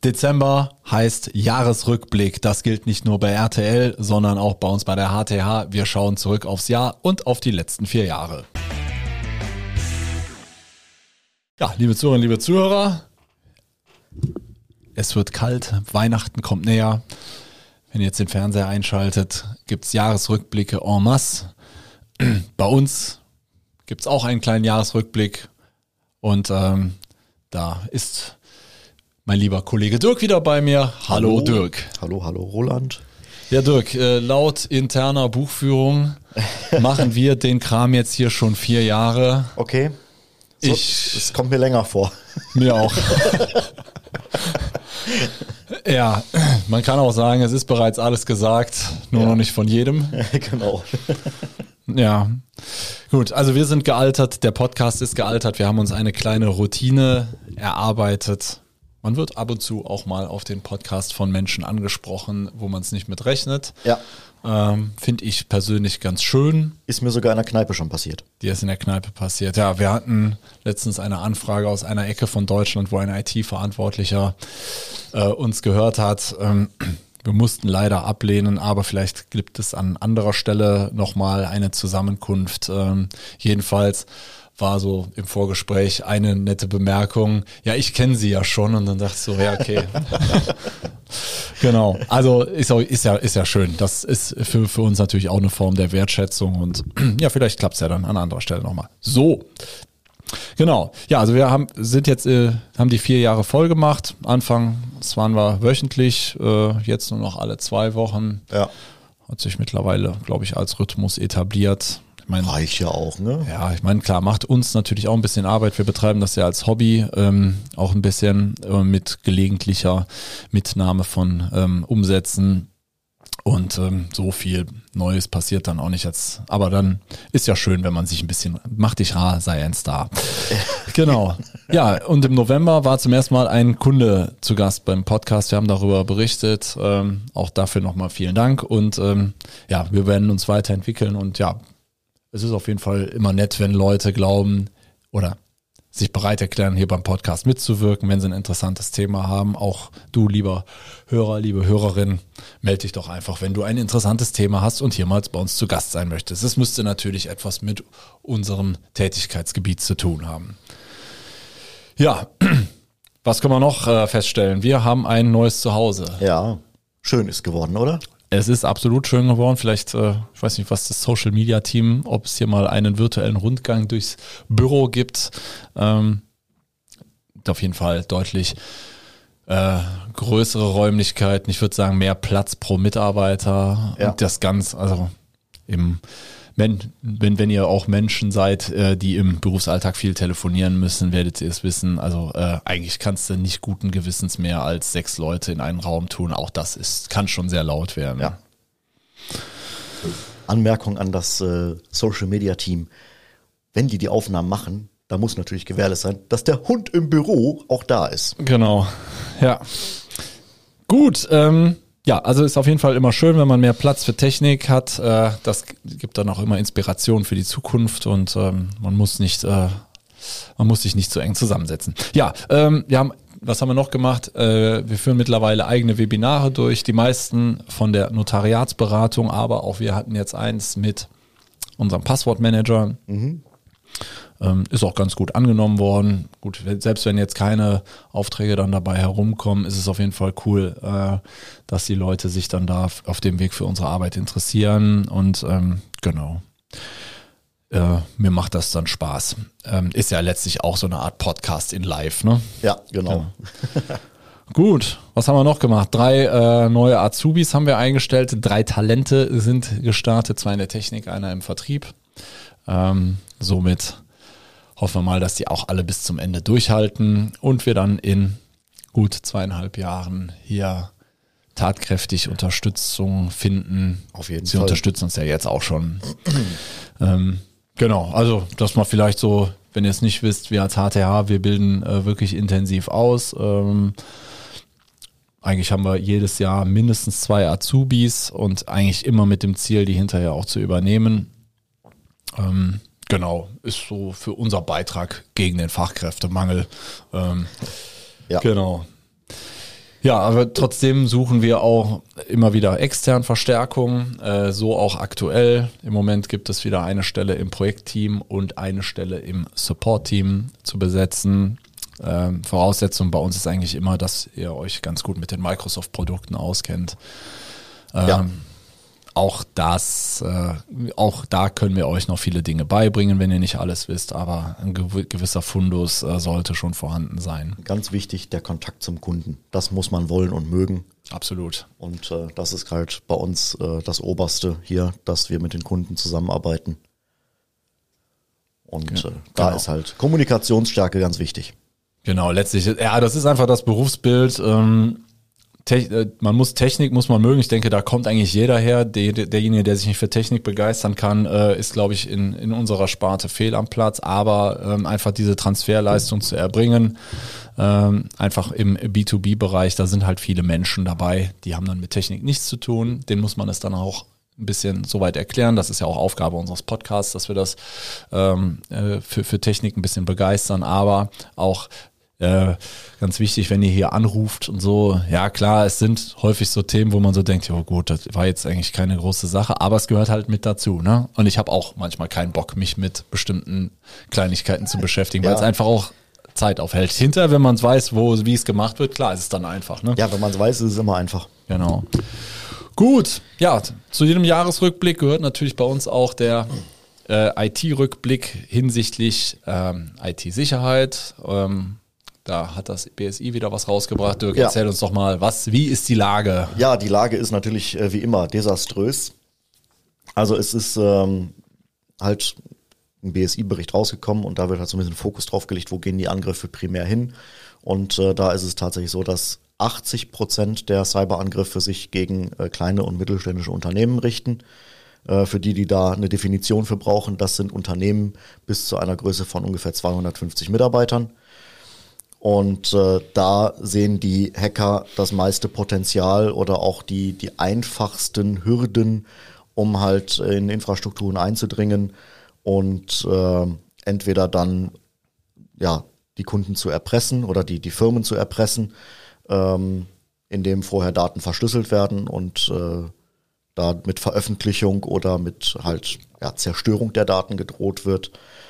Dezember heißt Jahresrückblick. Das gilt nicht nur bei RTL, sondern auch bei uns bei der HTH. Wir schauen zurück aufs Jahr und auf die letzten 4 Jahre. Ja, liebe Zuhörerinnen, liebe Zuhörer, es wird kalt, Weihnachten kommt näher. Wenn ihr jetzt den Fernseher einschaltet, gibt's Jahresrückblicke en masse. Bei uns gibt's auch einen kleinen Jahresrückblick und da ist mein lieber Kollege Dirk wieder bei mir. Hallo Dirk. Hallo Roland. Ja Dirk, laut interner Buchführung machen wir den Kram jetzt hier schon 4 Jahre. Okay. So, es kommt mir länger vor. Mir auch. Ja, man kann auch sagen, es ist bereits alles gesagt, nur noch nicht von jedem. Genau. Ja, gut, also wir sind gealtert, der Podcast ist gealtert, wir haben uns eine kleine Routine erarbeitet. Man wird ab und zu auch mal auf den Podcast von Menschen angesprochen, wo man es nicht mit rechnet. Ja. Finde ich persönlich ganz schön. Ist mir sogar in der Kneipe schon passiert. Die ist in der Kneipe passiert. Ja, wir hatten letztens eine Anfrage aus einer Ecke von Deutschland, wo ein IT-Verantwortlicher uns gehört hat. Wir mussten leider ablehnen, aber vielleicht gibt es an anderer Stelle nochmal eine Zusammenkunft. Jedenfalls war so im Vorgespräch eine nette Bemerkung. Ja, ich kenne sie ja schon. Und dann dachte ich so, ja, okay. Genau. Also ist ja schön. Das ist für uns natürlich auch eine Form der Wertschätzung. Und ja, vielleicht klappt es ja dann an anderer Stelle nochmal. So. Genau. Ja, also wir haben die 4 Jahre voll gemacht. Anfangs waren wir wöchentlich, jetzt nur noch alle 2 Wochen. Ja. Hat sich mittlerweile, glaube ich, als Rhythmus etabliert. Reicht ja auch, ne? Ja, ich meine, klar, macht uns natürlich auch ein bisschen Arbeit. Wir betreiben das ja als Hobby, auch ein bisschen mit gelegentlicher Mitnahme von Umsätzen. Und so viel Neues passiert dann auch nicht jetzt. Aber dann ist ja schön, wenn man sich ein bisschen, mach dich rar, sei ein Star. Genau. Ja, und im November war zum ersten Mal ein Kunde zu Gast beim Podcast. Wir haben darüber berichtet. Auch dafür nochmal vielen Dank. Und ja, wir werden uns weiterentwickeln. Und ja, es ist auf jeden Fall immer nett, wenn Leute glauben oder sich bereit erklären, hier beim Podcast mitzuwirken, wenn sie ein interessantes Thema haben. Auch du, lieber Hörer, liebe Hörerin, melde dich doch einfach, wenn du ein interessantes Thema hast und hier mal bei uns zu Gast sein möchtest. Es müsste natürlich etwas mit unserem Tätigkeitsgebiet zu tun haben. Ja, was können wir noch feststellen? Wir haben ein neues Zuhause. Ja, schön ist geworden, oder? Es ist absolut schön geworden. Vielleicht, ich weiß nicht, was das Social Media Team, ob es hier mal einen virtuellen Rundgang durchs Büro gibt. Auf jeden Fall deutlich größere Räumlichkeiten. Ich würde sagen, mehr Platz pro Mitarbeiter. Ja. Und das Ganze, also wenn ihr auch Menschen seid, die im Berufsalltag viel telefonieren müssen, werdet ihr es wissen. Also eigentlich kannst du nicht guten Gewissens mehr als 6 Leute in einen Raum tun. Auch das kann schon sehr laut werden. Ja. Anmerkung an das Social Media Team. Wenn die Aufnahmen machen, da muss natürlich gewährleistet sein, dass der Hund im Büro auch da ist. Genau. Ja. Gut, ja, also ist auf jeden Fall immer schön, wenn man mehr Platz für Technik hat. Das gibt dann auch immer Inspiration für die Zukunft und man muss sich nicht so eng zusammensetzen. Ja, was haben wir noch gemacht? Wir führen mittlerweile eigene Webinare durch, die meisten von der Notariatsberatung, aber auch wir hatten jetzt eins mit unserem Passwortmanager. Ist auch ganz gut angenommen worden. Gut, selbst wenn jetzt keine Aufträge dann dabei herumkommen, ist es auf jeden Fall cool, dass die Leute sich dann da auf dem Weg für unsere Arbeit interessieren und genau. Mir macht das dann Spaß. Ist ja letztlich auch so eine Art Podcast in live, ne? Ja, genau. Gut, was haben wir noch gemacht? 3 neue Azubis haben wir eingestellt, 3 Talente sind gestartet, 2 in der Technik, einer im Vertrieb. Somit hoffen wir mal, dass die auch alle bis zum Ende durchhalten und wir dann in gut 2,5 Jahren hier tatkräftig Unterstützung finden. Auf jeden Sie Fall. unterstützen uns ja jetzt auch schon. Genau, also das mal vielleicht so, wenn ihr es nicht wisst, wir als HTH, wir bilden wirklich intensiv aus. Eigentlich haben wir jedes Jahr mindestens 2 Azubis und eigentlich immer mit dem Ziel, die hinterher auch zu übernehmen. Genau, ist so für unser Beitrag gegen den Fachkräftemangel. Ja. Genau. Ja, aber trotzdem suchen wir auch immer wieder extern Verstärkung, so auch aktuell. Im Moment gibt es wieder eine Stelle im Projektteam und eine Stelle im Support-Team zu besetzen. Voraussetzung bei uns ist eigentlich immer, dass ihr euch ganz gut mit den Microsoft-Produkten auskennt. Auch da können wir euch noch viele Dinge beibringen, wenn ihr nicht alles wisst, aber ein gewisser Fundus sollte schon vorhanden sein. Ganz wichtig, der Kontakt zum Kunden. Das muss man wollen und mögen. Absolut. Und das ist halt bei uns das Oberste hier, dass wir mit den Kunden zusammenarbeiten. Und da ist halt Kommunikationsstärke ganz wichtig. Genau, letztlich, ja, das ist einfach das Berufsbild. Man muss mögen. Ich denke, da kommt eigentlich jeder her. Derjenige, der sich nicht für Technik begeistern kann, ist, glaube ich, in unserer Sparte fehl am Platz. Aber einfach diese Transferleistung zu erbringen, einfach im B2B-Bereich, da sind halt viele Menschen dabei, die haben dann mit Technik nichts zu tun. Denen muss man es dann auch ein bisschen soweit erklären. Das ist ja auch Aufgabe unseres Podcasts, dass wir das für Technik ein bisschen begeistern. Aber auch ganz wichtig, wenn ihr hier anruft und so, ja klar, es sind häufig so Themen, wo man so denkt, ja gut, das war jetzt eigentlich keine große Sache, aber es gehört halt mit dazu, ne? Und ich habe auch manchmal keinen Bock, mich mit bestimmten Kleinigkeiten zu beschäftigen, weil es einfach auch Zeit aufhält. Hinterher, wenn man es weiß, wie es gemacht wird, klar, ist es dann einfach, ne? Ja, wenn man es weiß, ist es immer einfach. Genau. Gut, ja, zu jedem Jahresrückblick gehört natürlich bei uns auch der IT-Rückblick hinsichtlich IT-Sicherheit. Da hat das BSI wieder was rausgebracht. Dirk, erzähl uns doch mal, wie ist die Lage? Ja, die Lage ist natürlich wie immer desaströs. Also es ist halt ein BSI-Bericht rausgekommen und da wird halt so ein bisschen Fokus drauf gelegt, wo gehen die Angriffe primär hin. Und da ist es tatsächlich so, dass 80% der Cyberangriffe sich gegen kleine und mittelständische Unternehmen richten. Für die da eine Definition für brauchen, das sind Unternehmen bis zu einer Größe von ungefähr 250 Mitarbeitern. Und da sehen die Hacker das meiste Potenzial oder auch die einfachsten Hürden, um halt in Infrastrukturen einzudringen und entweder dann die Kunden zu erpressen oder die Firmen zu erpressen, indem vorher Daten verschlüsselt werden und da mit Veröffentlichung oder mit halt Zerstörung der Daten gedroht wird.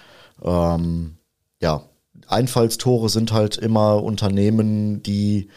Einfallstore sind halt immer Unternehmen, die,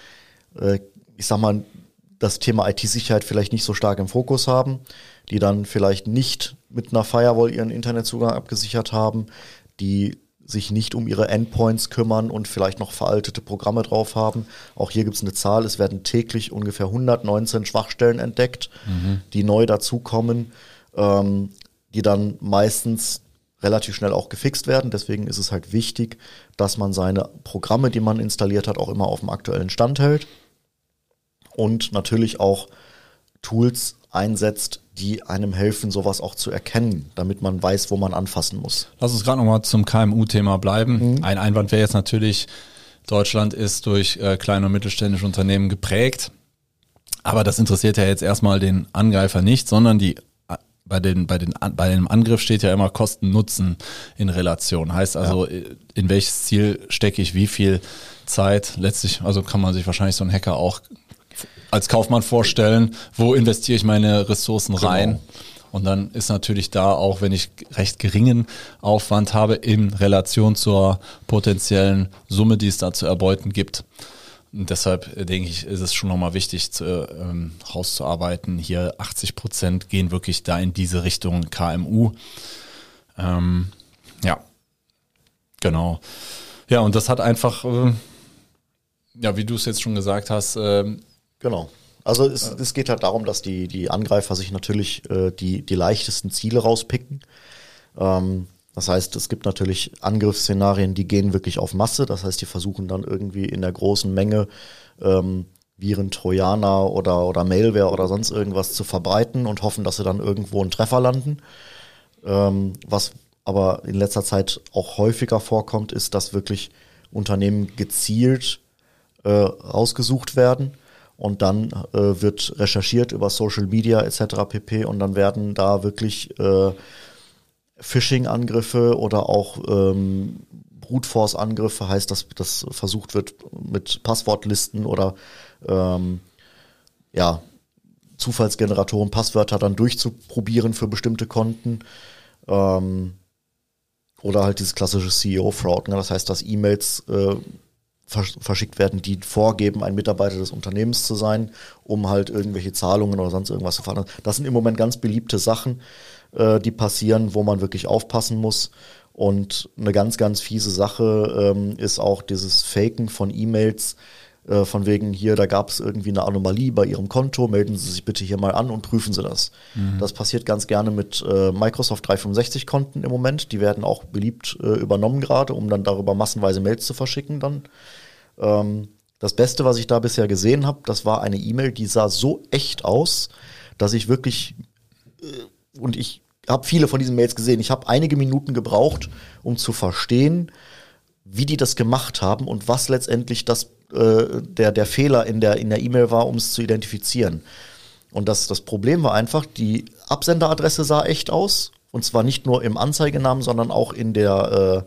das Thema IT-Sicherheit vielleicht nicht so stark im Fokus haben, die dann vielleicht nicht mit einer Firewall ihren Internetzugang abgesichert haben, die sich nicht um ihre Endpoints kümmern und vielleicht noch veraltete Programme drauf haben. Auch hier gibt es eine Zahl, es werden täglich ungefähr 119 Schwachstellen entdeckt, die neu dazukommen, die dann meistens relativ schnell auch gefixt werden. Deswegen ist es halt wichtig, dass man seine Programme, die man installiert hat, auch immer auf dem aktuellen Stand hält und natürlich auch Tools einsetzt, die einem helfen, sowas auch zu erkennen, damit man weiß, wo man anfassen muss. Lass uns gerade nochmal zum KMU-Thema bleiben. Ein Einwand wäre jetzt natürlich, Deutschland ist durch kleine und mittelständische Unternehmen geprägt, aber das interessiert ja jetzt erstmal den Angreifer nicht, sondern bei dem Angriff steht ja immer Kosten-Nutzen in Relation. Heißt also, in welches Ziel stecke ich wie viel Zeit? Letztlich, also kann man sich wahrscheinlich so einen Hacker auch als Kaufmann vorstellen, wo investiere ich meine Ressourcen rein? Und dann ist natürlich da auch, wenn ich recht geringen Aufwand habe, in Relation zur potenziellen Summe, die es da zu erbeuten gibt. Und deshalb denke ich, ist es schon nochmal wichtig, rauszuarbeiten. Hier 80% gehen wirklich da in diese Richtung KMU. Genau. Ja, und das hat einfach, wie du es jetzt schon gesagt hast. Genau. Also es geht halt darum, dass die Angreifer sich natürlich die leichtesten Ziele rauspicken. Das heißt, es gibt natürlich Angriffsszenarien, die gehen wirklich auf Masse. Das heißt, die versuchen dann irgendwie in der großen Menge Viren, Trojaner oder Malware oder sonst irgendwas zu verbreiten und hoffen, dass sie dann irgendwo einen Treffer landen. Was aber in letzter Zeit auch häufiger vorkommt, ist, dass wirklich Unternehmen gezielt rausgesucht werden. Und dann wird recherchiert über Social Media etc. pp. Und dann werden da wirklich Phishing-Angriffe oder auch Brute Force Angriffe, heißt, dass das versucht wird mit Passwortlisten oder Zufallsgeneratoren, Passwörter dann durchzuprobieren für bestimmte Konten. Oder halt dieses klassische CEO-Fraud, ne? Das heißt, dass E-Mails verschickt werden, die vorgeben, ein Mitarbeiter des Unternehmens zu sein, um halt irgendwelche Zahlungen oder sonst irgendwas zu veranlassen. Das sind im Moment ganz beliebte Sachen, die passieren, wo man wirklich aufpassen muss. Und eine ganz, ganz fiese Sache ist auch dieses Faken von E-Mails, von wegen hier, da gab es irgendwie eine Anomalie bei Ihrem Konto, melden Sie sich bitte hier mal an und prüfen Sie das. Das passiert ganz gerne mit Microsoft 365-Konten im Moment. Die werden auch beliebt übernommen gerade, um dann darüber massenweise Mails zu verschicken dann. Das Beste, was ich da bisher gesehen habe, das war eine E-Mail, die sah so echt aus, dass ich wirklich, und ich habe viele von diesen Mails gesehen, ich habe einige Minuten gebraucht, um zu verstehen, wie die das gemacht haben und was letztendlich der Fehler in der E-Mail war, um es zu identifizieren. Und das Problem war einfach, die Absenderadresse sah echt aus, und zwar nicht nur im Anzeigenamen, sondern auch in der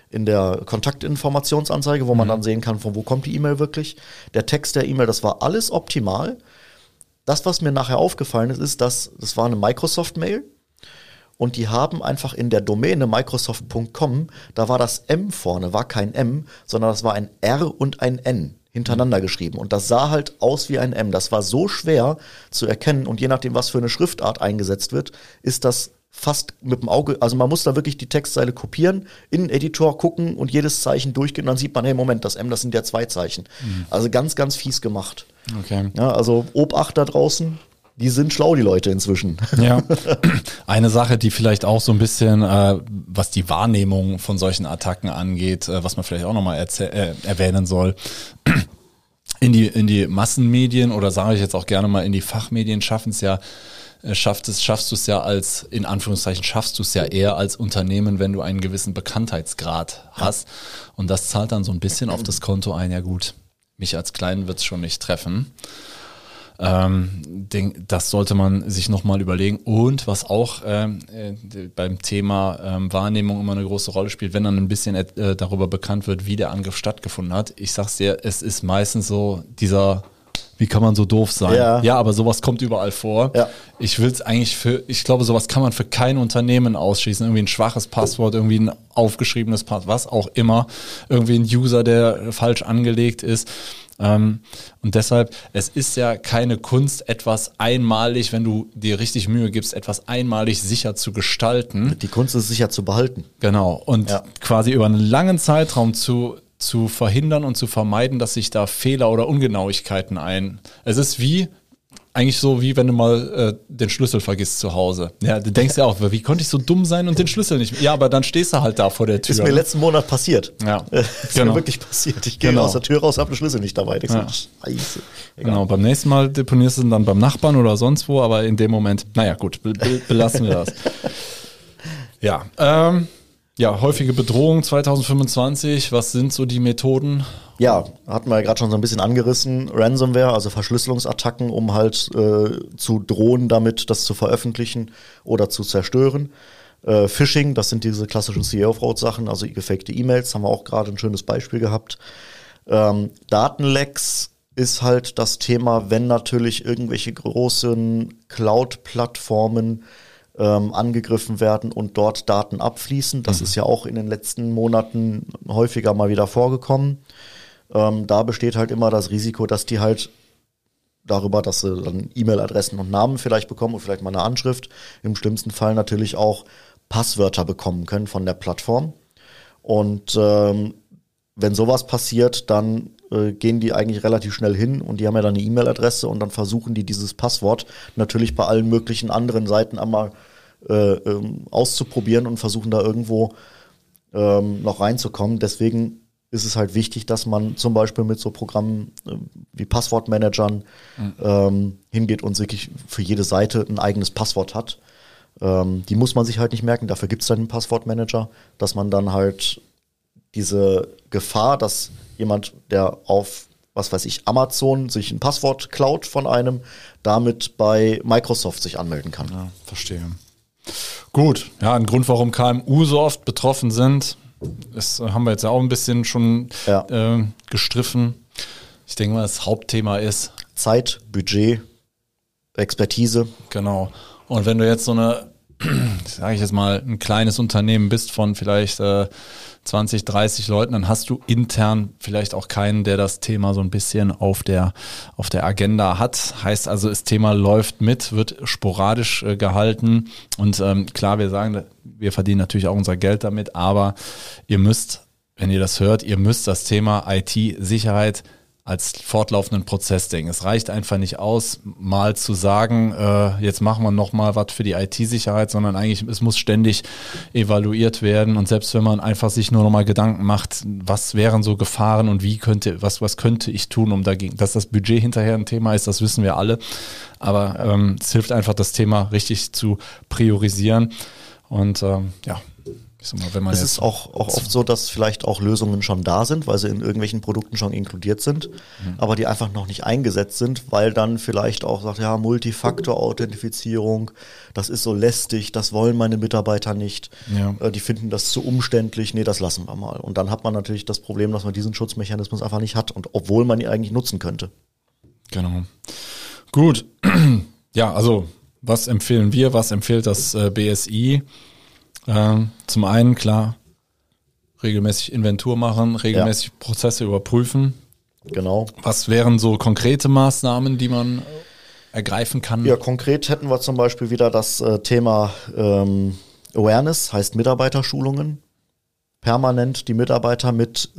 Kontaktinformationsanzeige, wo man dann sehen kann, von wo kommt die E-Mail wirklich. Der Text der E-Mail, das war alles optimal. Das, was mir nachher aufgefallen ist, dass das war eine Microsoft-Mail. Und die haben einfach in der Domäne microsoft.com, da war das M vorne, war kein M, sondern das war ein R und ein N hintereinander geschrieben. Und das sah halt aus wie ein M. Das war so schwer zu erkennen. Und je nachdem, was für eine Schriftart eingesetzt wird, ist das fast mit dem Auge, also man muss da wirklich die Textzeile kopieren, in den Editor gucken und jedes Zeichen durchgehen. Und dann sieht man, hey, Moment, das M, das sind ja 2 Zeichen. Also ganz, ganz fies gemacht. Okay. Ja, also Obacht da draußen. Die sind schlau, die Leute inzwischen. Ja, eine Sache, die vielleicht auch so ein bisschen, was die Wahrnehmung von solchen Attacken angeht, was man vielleicht auch nochmal erwähnen soll, in die Massenmedien oder sage ich jetzt auch gerne mal in die Fachmedien schaffst du es ja als, in Anführungszeichen, schaffst du es ja eher als Unternehmen, wenn du einen gewissen Bekanntheitsgrad hast. Und das zahlt dann so ein bisschen auf das Konto ein, ja gut, mich als Kleinen wird es schon nicht treffen. Das sollte man sich nochmal überlegen. Und was auch beim Thema Wahrnehmung immer eine große Rolle spielt, wenn dann ein bisschen darüber bekannt wird, wie der Angriff stattgefunden hat. Ich sag's dir, es ist meistens so dieser, wie kann man so doof sein? Ja, aber sowas kommt überall vor. Ja. Ich glaube, sowas kann man für kein Unternehmen ausschließen. Irgendwie ein schwaches Passwort, irgendwie ein aufgeschriebenes Passwort, was auch immer. Irgendwie ein User, der falsch angelegt ist. Und deshalb, es ist ja keine Kunst, etwas einmalig, wenn du dir richtig Mühe gibst, etwas einmalig sicher zu gestalten. Die Kunst ist sicher zu behalten. Genau. Und quasi über einen langen Zeitraum zu verhindern und zu vermeiden, dass sich da Fehler oder Ungenauigkeiten Es ist eigentlich so, wie wenn du mal den Schlüssel vergisst zu Hause. Ja, du denkst ja auch, wie konnte ich so dumm sein und den Schlüssel nicht? Ja, aber dann stehst du halt da vor der Tür. Ist mir letzten Monat passiert. Ja, ist mir wirklich passiert. Ich gehe aus der Tür raus, habe den Schlüssel nicht dabei. Ich Scheiße. Genau, beim nächsten Mal deponierst du ihn dann beim Nachbarn oder sonst wo, aber in dem Moment, naja gut, belassen wir das. Ja, häufige Bedrohung 2025, was sind so die Methoden? Ja, hatten wir ja gerade schon so ein bisschen angerissen. Ransomware, also Verschlüsselungsattacken, um halt zu drohen damit, das zu veröffentlichen oder zu zerstören. Phishing, das sind diese klassischen CEO-Fraud-Sachen, also gefakte E-Mails, haben wir auch gerade ein schönes Beispiel gehabt. Datenlecks ist halt das Thema, wenn natürlich irgendwelche großen Cloud-Plattformen angegriffen werden und dort Daten abfließen. Das ist ja auch in den letzten Monaten häufiger mal wieder vorgekommen. Da besteht halt immer das Risiko, dass die halt darüber, dass sie dann E-Mail-Adressen und Namen vielleicht bekommen und vielleicht mal eine Anschrift, im schlimmsten Fall natürlich auch Passwörter bekommen können von der Plattform. Und wenn sowas passiert, dann gehen die eigentlich relativ schnell hin und die haben ja dann eine E-Mail-Adresse und dann versuchen die dieses Passwort natürlich bei allen möglichen anderen Seiten einmal auszuprobieren und versuchen da irgendwo noch reinzukommen. Deswegen ist es halt wichtig, dass man zum Beispiel mit so Programmen wie Passwortmanagern hingeht und wirklich für jede Seite ein eigenes Passwort hat. Die muss man sich halt nicht merken, dafür gibt es dann einen Passwortmanager, dass man dann halt diese Gefahr, dass jemand, der auf, was weiß ich, Amazon sich ein Passwort klaut von einem, damit bei Microsoft sich anmelden kann. Ja, verstehe. Gut, ja, ein Grund, warum KMU so oft betroffen sind, Das haben wir jetzt ja auch ein bisschen schon Ja. gestriffen. Ich denke mal, das Hauptthema ist Zeit, Budget, Expertise. genau. Und wenn du jetzt so eine, sage ich jetzt mal, ein kleines Unternehmen bist von vielleicht 20, 30 Leuten, dann hast du intern vielleicht auch keinen, der das Thema so ein bisschen auf der Agenda hat. Heißt also, das Thema läuft mit, wird sporadisch gehalten. Und klar, wir sagen, wir verdienen natürlich auch unser Geld damit, aber ihr müsst, wenn ihr das hört, ihr müsst das Thema IT-Sicherheit als fortlaufenden Prozess denken. Es reicht einfach nicht aus, mal zu sagen, jetzt machen wir noch mal was für die IT-Sicherheit, sondern eigentlich, es muss ständig evaluiert werden. Und selbst wenn man einfach sich nur noch mal Gedanken macht, was wären so Gefahren und was könnte ich tun, um dagegen, dass das Budget hinterher ein Thema ist, das wissen wir alle. Aber es hilft einfach, das Thema richtig zu priorisieren. Und ich sag mal, wenn man Es ist auch oft so, dass vielleicht auch Lösungen schon da sind, weil sie in irgendwelchen Produkten schon inkludiert sind, aber die einfach noch nicht eingesetzt sind, weil dann vielleicht auch sagt, ja, Multifaktor-Authentifizierung, das ist so lästig, das wollen meine Mitarbeiter nicht, die finden das zu umständlich, nee, das lassen wir mal. Und dann hat man natürlich das Problem, dass man diesen Schutzmechanismus einfach nicht hat, und obwohl man ihn eigentlich nutzen könnte. Genau. Gut. Ja, also was empfehlen wir, was empfiehlt das BSI? Zum einen, klar, regelmäßig Inventur machen, regelmäßig Prozesse überprüfen. Genau. Was wären so konkrete Maßnahmen, die man ergreifen kann? Ja, konkret hätten wir zum Beispiel wieder das Thema Awareness, heißt Mitarbeiterschulungen. Permanent die Mitarbeiter mit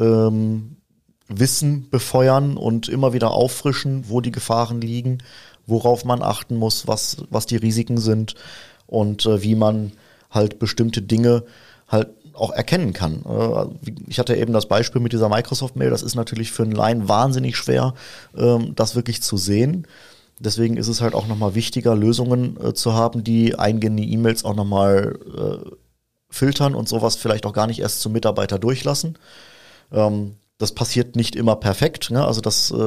Wissen befeuern und immer wieder auffrischen, wo die Gefahren liegen, worauf man achten muss, was die Risiken sind und wie man halt bestimmte Dinge halt auch erkennen kann. Ich hatte eben das Beispiel mit dieser Microsoft-Mail, das ist natürlich für einen Laien wahnsinnig schwer, das wirklich zu sehen. Deswegen ist es halt auch nochmal wichtiger, Lösungen zu haben, die eingehende E-Mails auch nochmal filtern und sowas vielleicht auch gar nicht erst zum Mitarbeiter durchlassen. Das passiert nicht immer perfekt, ne? Also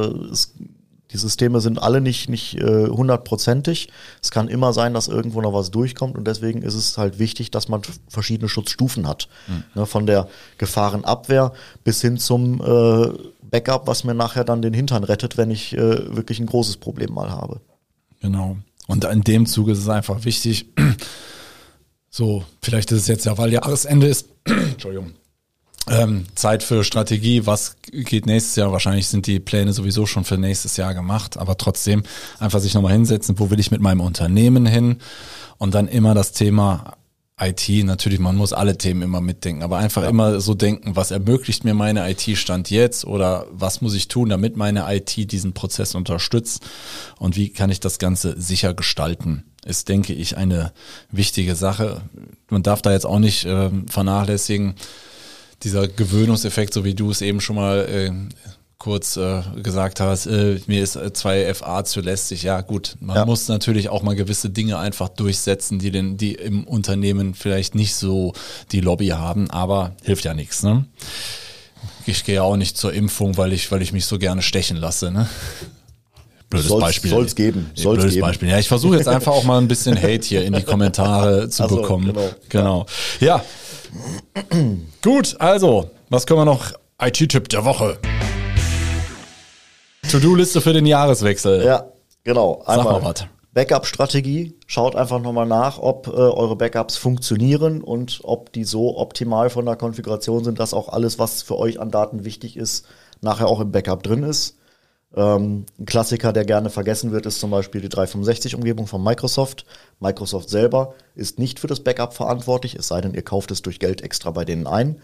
die Systeme sind alle nicht 100%ig. Es kann immer sein, dass irgendwo noch was durchkommt, und deswegen ist es halt wichtig, dass man verschiedene Schutzstufen hat. Ne, von der Gefahrenabwehr bis hin zum Backup, was mir nachher dann den Hintern rettet, wenn ich wirklich ein großes Problem mal habe. Genau. Und in dem Zuge ist es einfach wichtig, so, vielleicht ist es jetzt ja, weil Jahresende ist, Entschuldigung, Zeit für Strategie, was geht nächstes Jahr? Wahrscheinlich sind die Pläne sowieso schon für nächstes Jahr gemacht, aber trotzdem einfach sich nochmal hinsetzen, wo will ich mit meinem Unternehmen hin? Und dann immer das Thema IT, natürlich, man muss alle Themen immer mitdenken, aber einfach immer so denken, was ermöglicht mir meine IT-Stand jetzt, oder was muss ich tun, damit meine IT diesen Prozess unterstützt, und wie kann ich das Ganze sicher gestalten? Ist, denke ich, eine wichtige Sache. Man darf da jetzt auch nicht vernachlässigen, dieser Gewöhnungseffekt, so wie du es eben schon mal kurz gesagt hast, mir ist 2 FA zu lästig. Ja gut, man muss natürlich auch mal gewisse Dinge einfach durchsetzen, die im Unternehmen vielleicht nicht so die Lobby haben, aber hilft ja nichts. Ne? Ich gehe ja auch nicht zur Impfung, weil ich mich so gerne stechen lasse. Ne? Blödes Beispiel. Soll's geben. Blödes Beispiel. Ja, ich versuche jetzt einfach auch mal ein bisschen Hate hier in die Kommentare zu bekommen. Genau. Ja. Gut, also, was können wir noch? IT-Tipp der Woche. To-Do-Liste für den Jahreswechsel. Ja, genau. Einmal Sag mal was. Backup-Strategie. Schaut einfach nochmal nach, ob eure Backups funktionieren und ob die so optimal von der Konfiguration sind, dass auch alles, was für euch an Daten wichtig ist, nachher auch im Backup drin ist. Ein Klassiker, der gerne vergessen wird, ist zum Beispiel die 365-Umgebung von Microsoft. Microsoft selber ist nicht für das Backup verantwortlich, es sei denn, ihr kauft es durch Geld extra bei denen ein.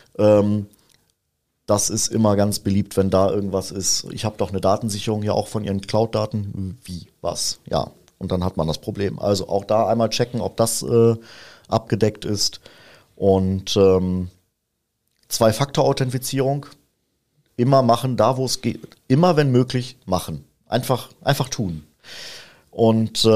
Das ist immer ganz beliebt, wenn da irgendwas ist. Ich habe doch eine Datensicherung ja auch von ihren Cloud-Daten. Wie? Was? Ja. Und dann hat man das Problem. Also auch da einmal checken, ob das abgedeckt ist. Und 2-Faktor-Authentifizierung immer machen, da wo es geht. Immer, wenn möglich, machen. Einfach tun. Und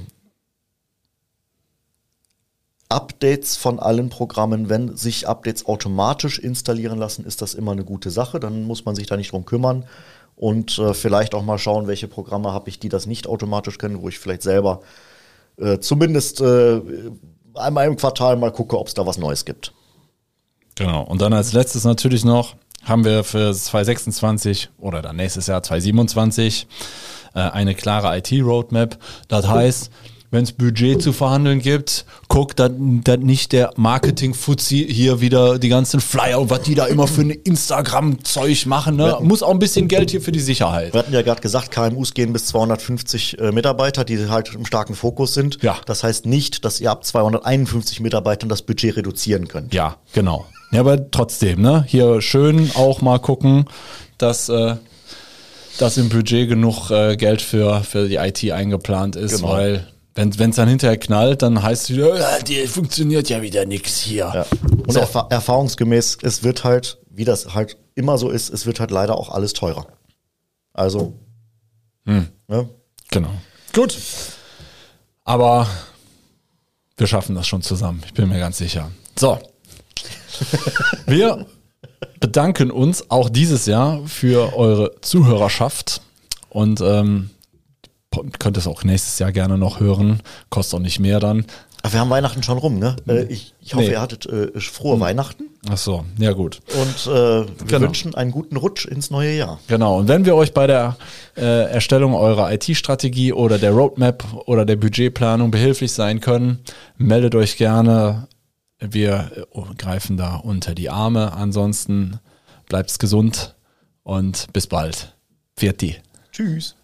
Updates von allen Programmen, wenn sich Updates automatisch installieren lassen, ist das immer eine gute Sache. Dann muss man sich da nicht drum kümmern. Und vielleicht auch mal schauen, welche Programme habe ich, die das nicht automatisch können, wo ich vielleicht selber zumindest einmal im Quartal mal gucke, ob es da was Neues gibt. Genau. Und dann als letztes natürlich noch haben wir für 2026 oder dann nächstes Jahr 2027 eine klare IT-Roadmap. Das heißt, wenn es Budget zu verhandeln gibt, guckt, dass nicht der Marketing-Fuzzi hier wieder die ganzen Flyer und was die da immer für ein Instagram-Zeug machen. Ne? Muss auch ein bisschen Geld hier für die Sicherheit. Wir hatten ja gerade gesagt, KMUs gehen bis 250 Mitarbeiter, die halt im starken Fokus sind. Ja. Das heißt nicht, dass ihr ab 251 Mitarbeitern das Budget reduzieren könnt. Ja, genau. Ja, aber trotzdem, ne? Hier schön auch mal gucken, dass im Budget genug Geld für die IT eingeplant ist, Genau. weil wenn es dann hinterher knallt, dann heißt es wieder, die funktioniert ja wieder nix hier. Ja. Und So. erfahrungsgemäß, es wird halt, wie das halt immer so ist, es wird halt leider auch alles teurer. Also, ne? Genau. Gut. Aber wir schaffen das schon zusammen. Ich bin mir ganz sicher. So. Wir bedanken uns auch dieses Jahr für eure Zuhörerschaft und könnt es auch nächstes Jahr gerne noch hören. Kostet auch nicht mehr dann. Aber wir haben Weihnachten schon rum, ne? Ich hoffe, Nee. ihr hattet frohe Weihnachten Ach so, ja gut. und wir Genau. wünschen einen guten Rutsch ins neue Jahr. Genau, und wenn wir euch bei der Erstellung eurer IT-Strategie oder der Roadmap oder der Budgetplanung behilflich sein können, meldet euch gerne. Wir greifen da unter die Arme. Ansonsten bleibt's gesund und bis bald. Viert die. Tschüss.